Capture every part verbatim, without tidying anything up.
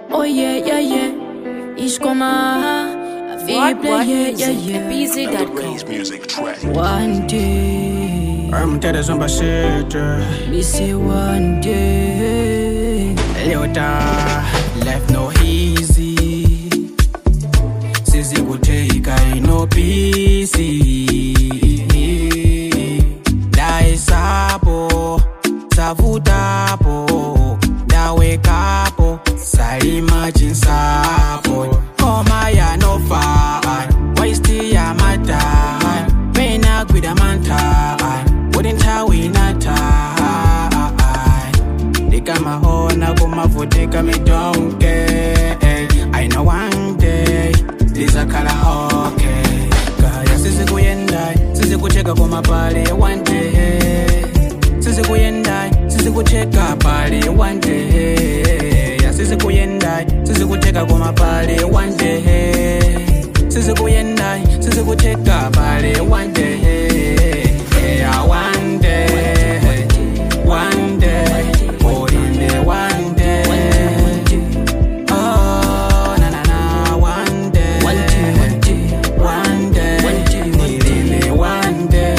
Oh yeah, yeah, yeah. Ich komme, What, what yeah, yeah, music? yeah. B Z dot com. Please music track. One day, I'm telling some shit. me say one day. Leota, life no easy. Sizi kuteka ino busy. Dai sapo, savutapo, dawe kapo, salima jinsapo. Koma ya no fine, waste ya mata. Pena gwida manta, wouldn't I win a tie? Kama hona kumavuteka midonke. I know one day Liza karaoke. Kaya sisi kuyendai, sisi kucheka kuma pale one day. Sisi kuyendai, sisi kucheka pale one day. Ya sisi kuyendai, sisi kucheka kuma pale one day. Sisi kuyendai, sisi kucheka pale one day. Yeah, one day, one day. One day, oh na na na, one day, one day, one day, really one day,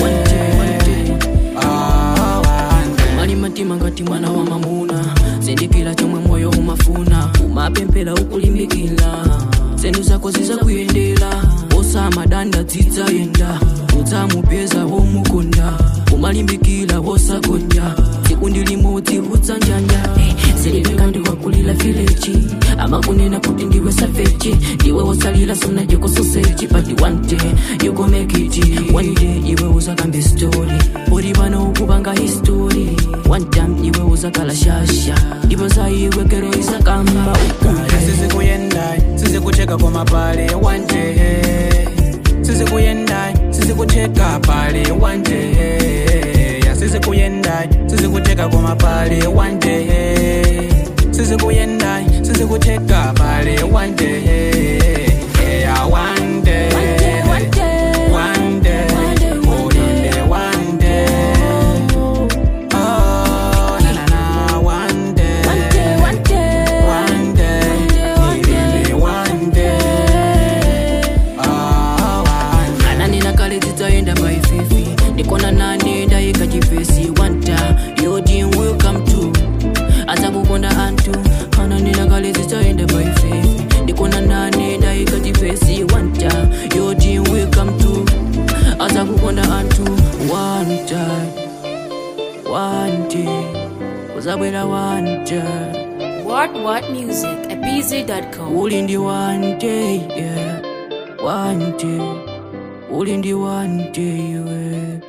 oh one day. Mani matima ngati mwana wa mamuna, sindikila chomwe moyo umafuna, umapempela ukulimbikila, zendu zako ziza kuyendela, osa madanda zitsayenda, utamupeza omukunda, umalimbikila osa konja, sikundi limoti utsanjanja. Selibeka ndiwa kulila village, ama kunena kuti ndiwe savage. Ndiwe wosalila sona joko sausage, but one day you go make it. One day iwe uzakambe story, uri bano ukubanga history. One time iwe uzakala shasha, iwe zaiwe kero izakamba ukule. Sisi kuyendai, sisi kucheka kuma pale one day. Sisi kuyendai, sisi kucheka pale one day. Ya sisi kuyendai, sisi kucheka kuma pale one day. Sisi kuyendai, sisi kucheka pale one day. Yeah, one day, one day, one day, oh yeah, one day. Oh na na na, one day, one day, one day, one day, one day. Oh one day. Anani na kale titaenda by fifi, nikona nani dai kajifesi. One time your dream will come true, atakukonda antu. Anani na kale titaenda by fifi, nikona nani dai kajifesi. One time your dream will come true, atakukonda antu. One time, one day, uzabwera one day. What, what music? At B Z dot com. Ulindi one day, yeah. One day, ulindi one day, yeah.